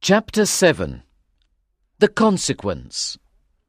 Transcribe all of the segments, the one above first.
Chapter 7. The Consequence.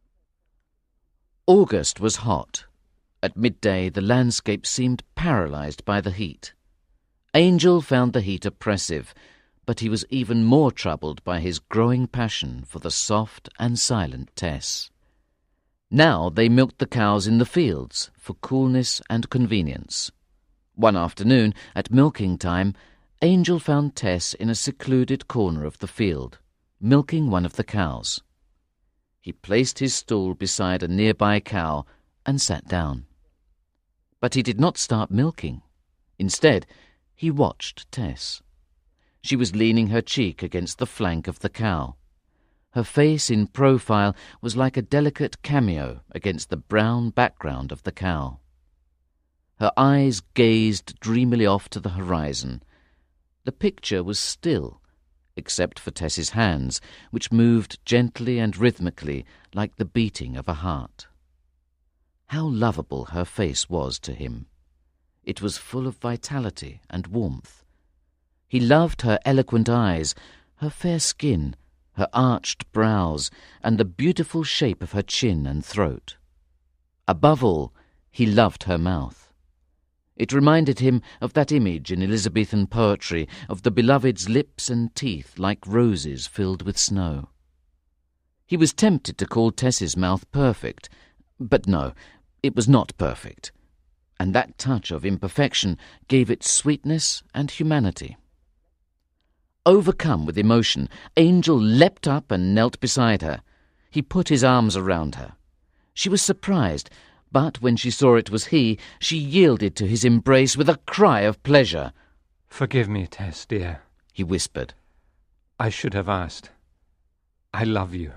August was hot. At midday the landscape seemed paralysed by the heat. Angel found the heat oppressive, but he was even more troubled by his growing passion for the soft and silent Tess. Now they milked the cows in the fields for coolness and convenience. One afternoon, at milking time, Angel found Tess in a secluded corner of the field, milking one of the cows. He placed his stool beside a nearby cow and sat down. But he did not start milking. Instead, he watched Tess. She was leaning her cheek against the flank of the cow. Her face in profile was like a delicate cameo against the brown background of the cow. Her eyes gazed dreamily off to the horizon. The picture was still, except for Tess's hands, which moved gently and rhythmically like the beating of a heart. How lovable her face was to him. It was full of vitality and warmth. He loved her eloquent eyes, her fair skin, her arched brows, and the beautiful shape of her chin and throat. Above all, he loved her mouth. It reminded him of that image in Elizabethan poetry of the beloved's lips and teeth like roses filled with snow. He was tempted to call Tess's mouth perfect, but no, it was not perfect, and that touch of imperfection gave it sweetness and humanity. Overcome with emotion, Angel leapt up and knelt beside her. He put his arms around her. She was surprised, but when she saw it was he, she yielded to his embrace with a cry of pleasure. "Forgive me, Tess, dear," he whispered. "I should have asked. I love you."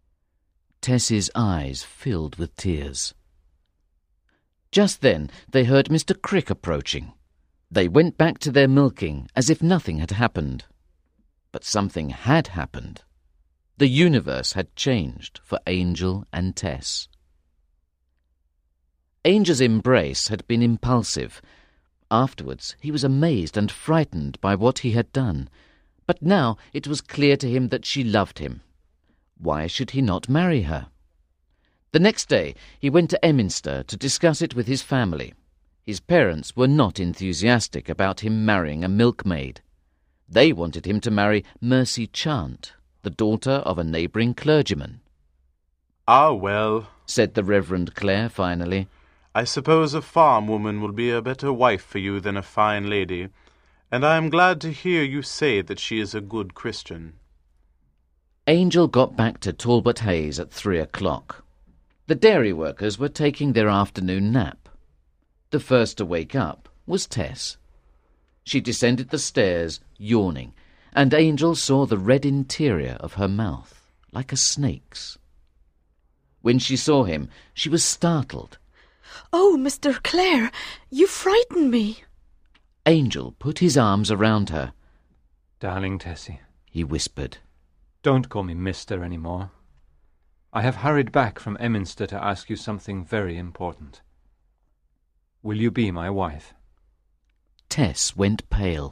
Tess's eyes filled with tears. Just then they heard Mr. Crick approaching. They went back to their milking as if nothing had happened. But something had happened. The universe had changed for Angel and Tess. Angel's embrace had been impulsive. Afterwards he was amazed and frightened by what he had done. But now it was clear to him that she loved him. Why should he not marry her? The next day he went to Emminster to discuss it with his family. His parents were not enthusiastic about him marrying a milkmaid. They wanted him to marry Mercy Chant, the daughter of a neighbouring clergyman. "Ah, well," said the Reverend Clare finally, "I suppose a farm woman will be a better wife for you than a fine lady, and I am glad to hear you say that she is a good Christian." Angel got back to Talbot Hayes at 3:00. The dairy workers were taking their afternoon nap. The first to wake up was Tess. She descended the stairs, yawning, and Angel saw the red interior of her mouth, like a snake's. When she saw him, she was startled. "Oh, Mr. Clare, you frighten me." Angel put his arms around her. "Darling Tessie," he whispered. "don't call me Mister any more. I have hurried back from Emminster to ask you something very important. Will you be my wife?" Tess went pale.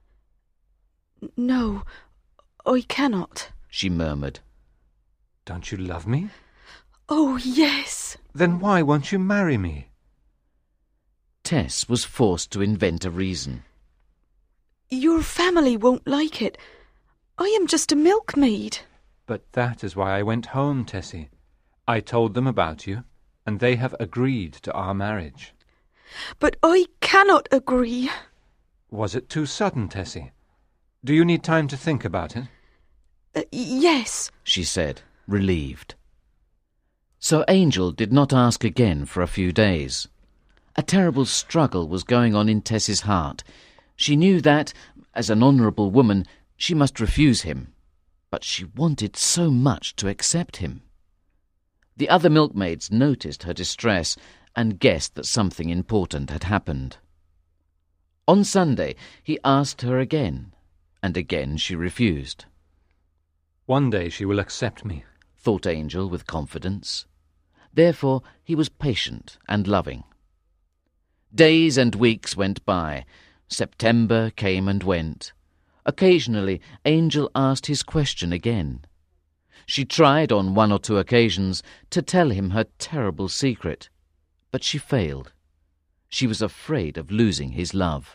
"No, I cannot," she murmured. "Don't you love me?" "Oh, yes." "Then why won't you marry me?" Tess was forced to invent a reason. "Your family won't like it. I am just a milkmaid." "But that is why I went home, Tessie. I told them about you, and they have agreed to our marriage." "But I cannot agree." "Was it too sudden, Tessie? Do you need time to think about it?" "Yes," she said, relieved. So Angel did not ask again for a few days. A terrible struggle was going on in Tess's heart. She knew that, as an honourable woman, she must refuse him, but she wanted so much to accept him. The other milkmaids noticed her distress and guessed that something important had happened. On Sunday he asked her again, and again she refused. "One day she will accept me," thought Angel with confidence. Therefore he was patient and loving. Days and weeks went by. September came and went. Occasionally, Angel asked his question again. She tried on 1 or 2 occasions to tell him her terrible secret, but she failed. She was afraid of losing his love.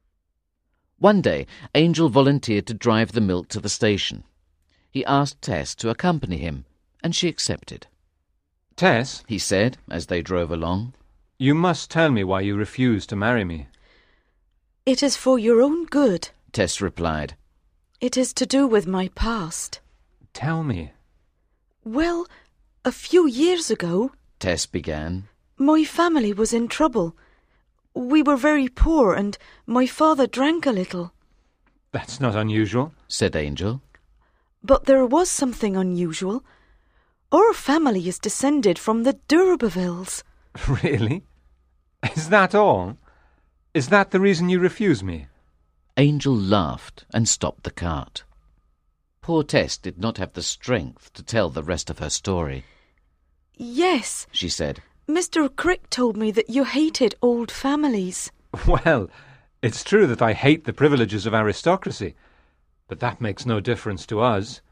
One day, Angel volunteered to drive the milk to the station. He asked Tess to accompany him, and she accepted. Tess, He said as they drove along. you must tell me why you refuse to marry me. It is for your own good. Tess replied. It is to do with my past. Tell me. Well, a few years ago, Tess began. my family was in trouble. We were very poor and my father drank a little. That's not unusual. Said Angel. But there was something unusual. Our family is descended from the d'Urbervilles. Really? Is that all? Is that the reason you refuse me? Angel laughed and stopped the cart. Poor Tess did not have the strength to tell the rest of her story. Yes, She said. Mr. Crick told me that you hated old families. Well, it's true that I hate the privileges of aristocracy, but that makes no difference to us.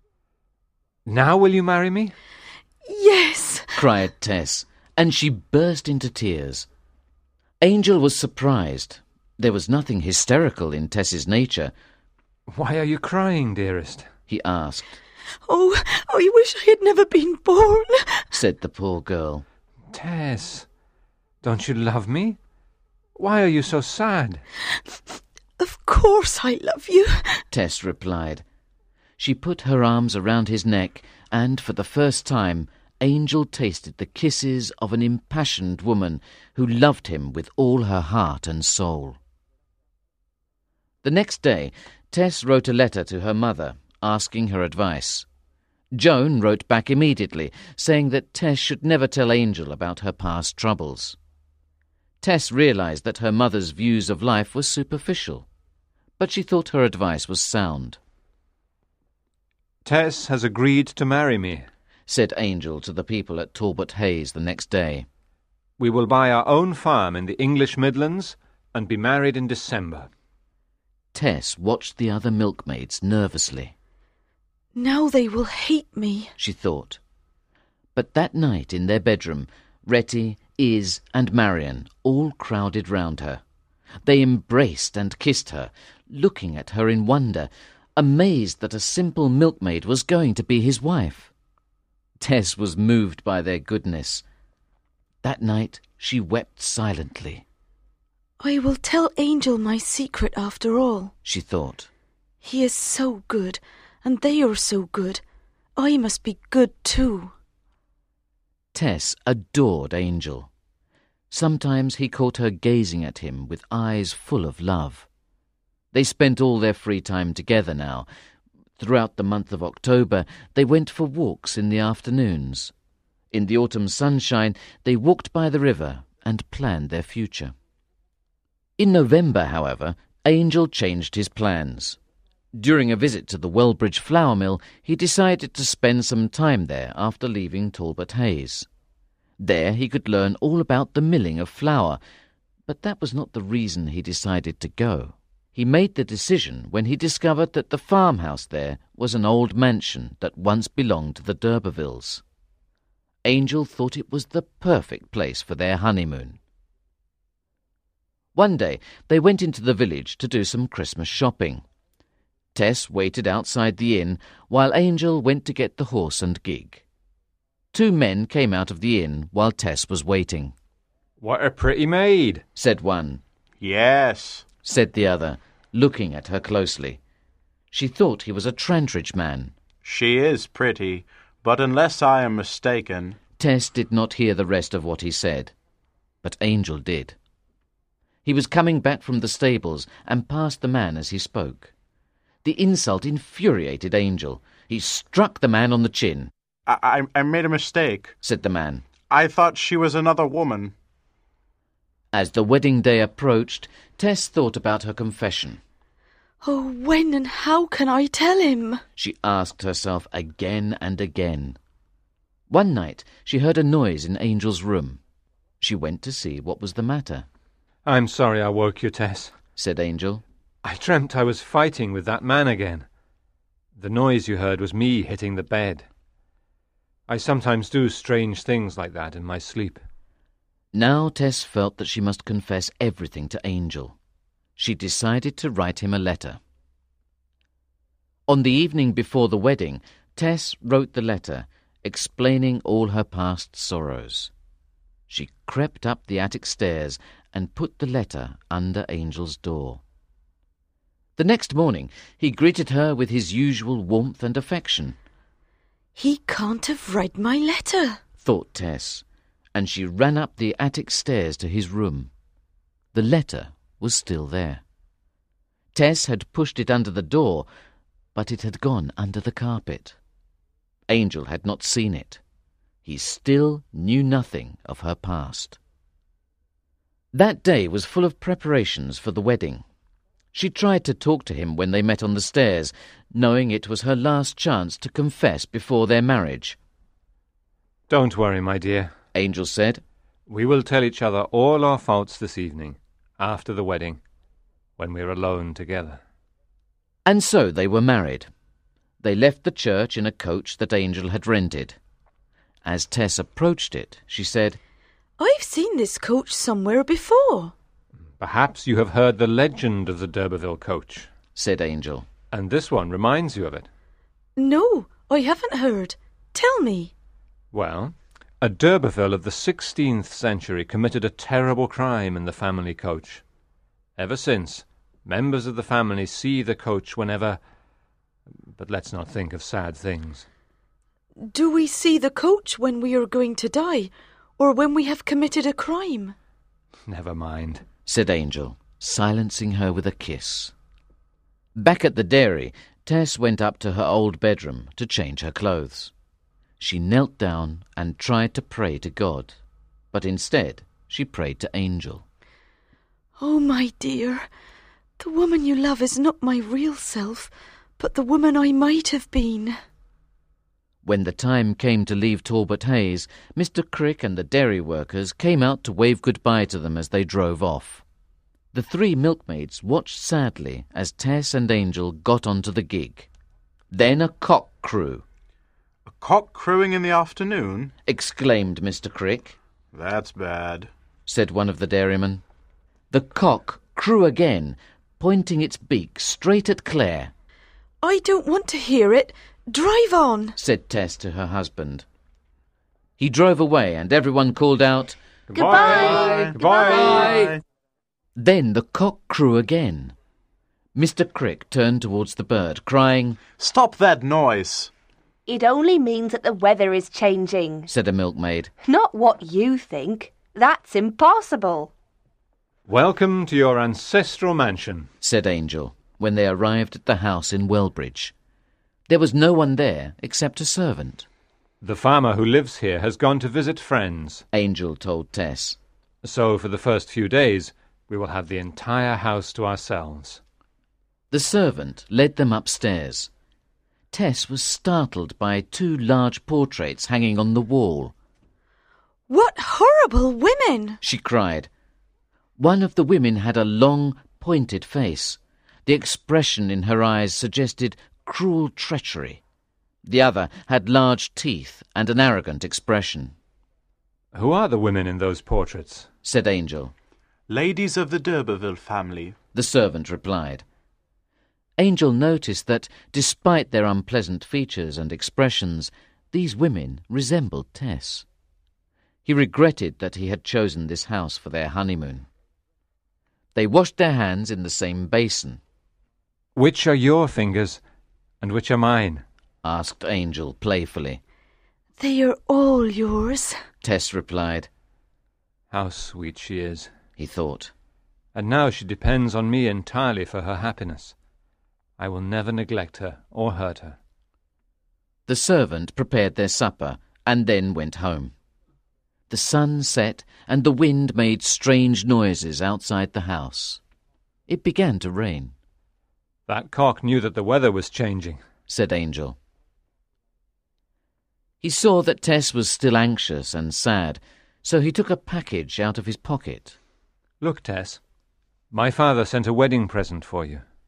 Now will you marry me? Yes, Cried Tess, and she burst into tears. Angel was surprised. There was nothing hysterical in Tess's nature. Why are you crying, dearest? He asked, Oh, I wish I had never been born. said the poor girl. Tess, don't you love me? Why are you so sad? Of course I love you. Tess replied. She put her arms around his neck, and for the first time Angel tasted the kisses of an impassioned woman who loved him with all her heart and soul. The next day, Tess wrote a letter to her mother, asking her advice. Joan wrote back immediately, saying that Tess should never tell Angel about her past troubles. Tess realized that her mother's views of life were superficial, but she thought her advice was sound. Tess has agreed to marry me. Said Angel to the people at Talbot Hayes the next day. We will buy our own farm in the English Midlands and be married in December. Tess watched the other milkmaids nervously. Now they will hate me. She thought. But that night in their bedroom, Retty, Iz, and Marion all crowded round her. They embraced and kissed her, looking at her in wonder, amazed that a simple milkmaid was going to be his wife. Tess was moved by their goodness. That night she wept silently. I will tell Angel my secret after all. She thought. He is so good, and they are so good. I must be good too. Tess adored Angel. Sometimes he caught her gazing at him with eyes full of love. They spent all their free time together now. Throughout the month of October, they went for walks in the afternoons. In the autumn sunshine, they walked by the river and planned their future. In November, however, Angel changed his plans. During a visit to the Wellbridge flour mill, he decided to spend some time there after leaving Talbot Hayes. There he could learn all about the milling of flour, but that was not the reason he decided to go. He made the decision when he discovered that the farmhouse there was an old mansion that once belonged to the d'Urbervilles. Angel thought it was the perfect place for their honeymoon. One day they went into the village to do some Christmas shopping. Tess waited outside the inn while Angel went to get the horse and gig. 2 men came out of the inn while Tess was waiting. What a pretty maid, Said one. Yes. Said the other, looking at her closely. She thought he was a Trantridge man. She is pretty, but unless I am mistaken... Tess did not hear the rest of what he said, but Angel did. He was coming back from the stables and passed the man as he spoke. The insult infuriated Angel. He struck the man on the chin. I made a mistake, said the man. I thought she was another woman. As the wedding day approached, Tess thought about her confession. Oh, when and how can I tell him? She asked herself again and again. One night she heard a noise in Angel's room. She went to see what was the matter. I'm sorry I woke you, Tess. Said Angel. I dreamt I was fighting with that man again. The noise you heard was me hitting the bed. I sometimes do strange things like that in my sleep. Now Tess felt that she must confess everything to Angel. She decided to write him a letter. On the evening before the wedding, Tess wrote the letter, explaining all her past sorrows. She crept up the attic stairs and put the letter under Angel's door. The next morning he greeted her with his usual warmth and affection. "He can't have read my letter," thought Tess, and she ran up the attic stairs to his room. The letter was still there. Tess had pushed it under the door, but it had gone under the carpet. Angel had not seen it. He still knew nothing of her past. That day was full of preparations for the wedding. She tried to talk to him when they met on the stairs, knowing it was her last chance to confess before their marriage. "Don't worry, my dear," Angel said. "We will tell each other all our faults this evening, after the wedding, when we're alone together." And so they were married. They left the church in a coach that Angel had rented. As Tess approached it, she said, "I've seen this coach somewhere before." "Perhaps you have heard the legend of the d'Urberville coach," said Angel. "and this one reminds you of it." "No, I haven't heard. Tell me." Well, a d'Urberville of the 16th century committed a terrible crime in the family coach. Ever since, members of the family see the coach whenever... But let's not think of sad things. "Do we see the coach when we are going to die, or when we have committed a crime?" Never mind, said Angel, silencing her with a kiss. Back at the dairy, Tess went up to her old bedroom to change her clothes. She knelt down and tried to pray to God, but instead she prayed to Angel. "Oh, my dear, the woman you love is not my real self, but the woman I might have been." When the time came to leave Talbot Hayes, Mr. Crick and the dairy workers came out to wave goodbye to them as they drove off. The three milkmaids watched sadly as Tess and Angel got onto the gig. Then a cock crew. "A cock crowing in the afternoon?" exclaimed Mr. Crick. "That's bad," said one of the dairymen. The cock crew again, pointing its beak straight at Claire. "I don't want to hear it. Drive on," said Tess to her husband. He drove away and everyone called out, "Goodbye! Goodbye!" Then the cock crew again. Mr. Crick turned towards the bird, crying, "Stop that noise!" "It only means that the weather is changing." said a milkmaid. "Not what you think. That's impossible." "Welcome to your ancestral mansion," said Angel, when they arrived at the house in Wellbridge. There was no one there except a servant. "The farmer who lives here has gone to visit friends," Angel told Tess. "so for the first few days we will have the entire house to ourselves." The servant led them upstairs. Tess was startled by two large portraits hanging on the wall. "What horrible women!" she cried. One of the women had a long, pointed face. The expression in her eyes suggested cruel treachery. The other had large teeth and an arrogant expression. "Who are the women in those portraits?" said Angel. "Ladies of the d'Urberville family," the servant replied. Angel noticed that, despite their unpleasant features and expressions, these women resembled Tess. He regretted that he had chosen this house for their honeymoon. They washed their hands in the same basin. "Which are your fingers, and which are mine?" asked Angel playfully. "They are all yours," Tess replied. "How sweet she is," he thought. "And now she depends on me entirely for her happiness. I will never neglect her or hurt her." The servant prepared their supper and then went home. The sun set and the wind made strange noises outside the house. It began to rain. "That cock knew that the weather was changing," said Angel. He saw that Tess was still anxious and sad, so he took a package out of his pocket. "Look, Tess, my father sent a wedding present for you."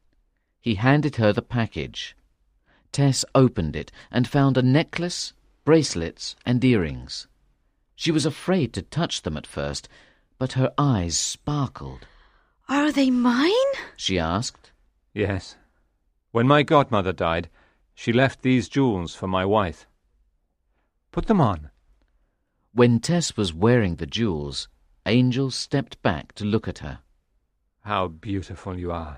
He handed her the package. Tess opened it and found a necklace, bracelets, and earrings. She was afraid to touch them at first, but her eyes sparkled. Are they mine? She asked. Yes. When my godmother died, she left these jewels for my wife. Put them on. When Tess was wearing the jewels, Angel stepped back to look at her. How beautiful you are.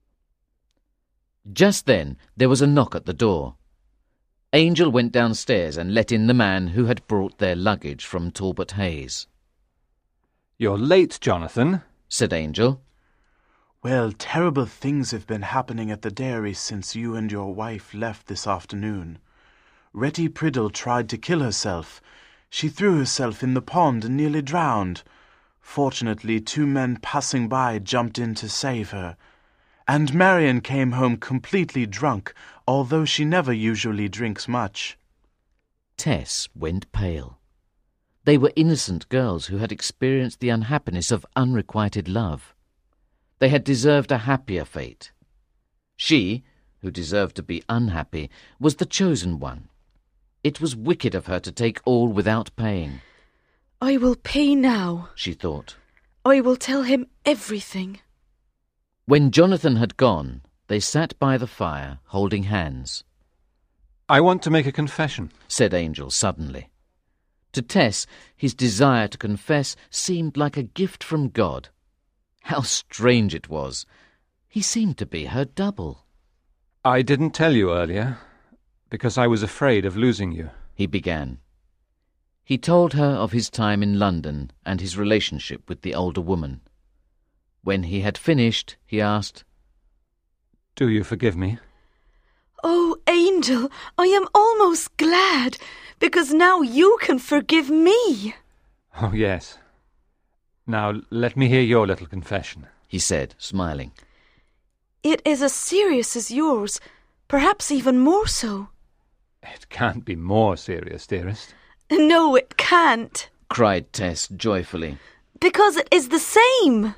Just then there was a knock at the door. Angel went downstairs and let in the man who had brought their luggage from Talbot Hayes. You're late, Jonathan, said Angel. Well, terrible things have been happening at the dairy since you and your wife left this afternoon. Retty Priddle tried to kill herself. She threw herself in the pond and nearly drowned. Fortunately, 2 men passing by jumped in to save her. And Marion came home completely drunk, although she never usually drinks much. Tess went pale. They were innocent girls who had experienced the unhappiness of unrequited love. They had deserved a happier fate. She, who deserved to be unhappy, was the chosen one. It was wicked of her to take all without paying. I will pay now, she thought. I will tell him everything. When Jonathan had gone, they sat by the fire, holding hands. I want to make a confession, said Angel suddenly. To Tess, his desire to confess seemed like a gift from God. How strange it was. He seemed to be her double. I didn't tell you earlier, because I was afraid of losing you, he began. He told her of his time in London and his relationship with the older woman. When he had finished, he asked, Do you forgive me? Oh, Angel, I am almost glad, because now you can forgive me. Oh, yes. Now let me hear your little confession, he said, smiling. It is as serious as yours, perhaps even more so. It can't be more serious, dearest. No, it can't, cried Tess joyfully. Because it is the same.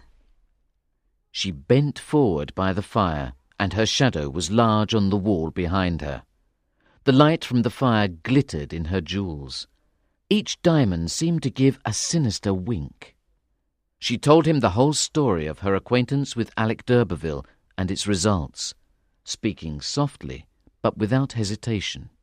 She bent forward by the fire, and her shadow was large on the wall behind her. The light from the fire glittered in her jewels. Each diamond seemed to give a sinister wink. She told him the whole story of her acquaintance with Alec d'Urberville and its results, speaking softly but without hesitation.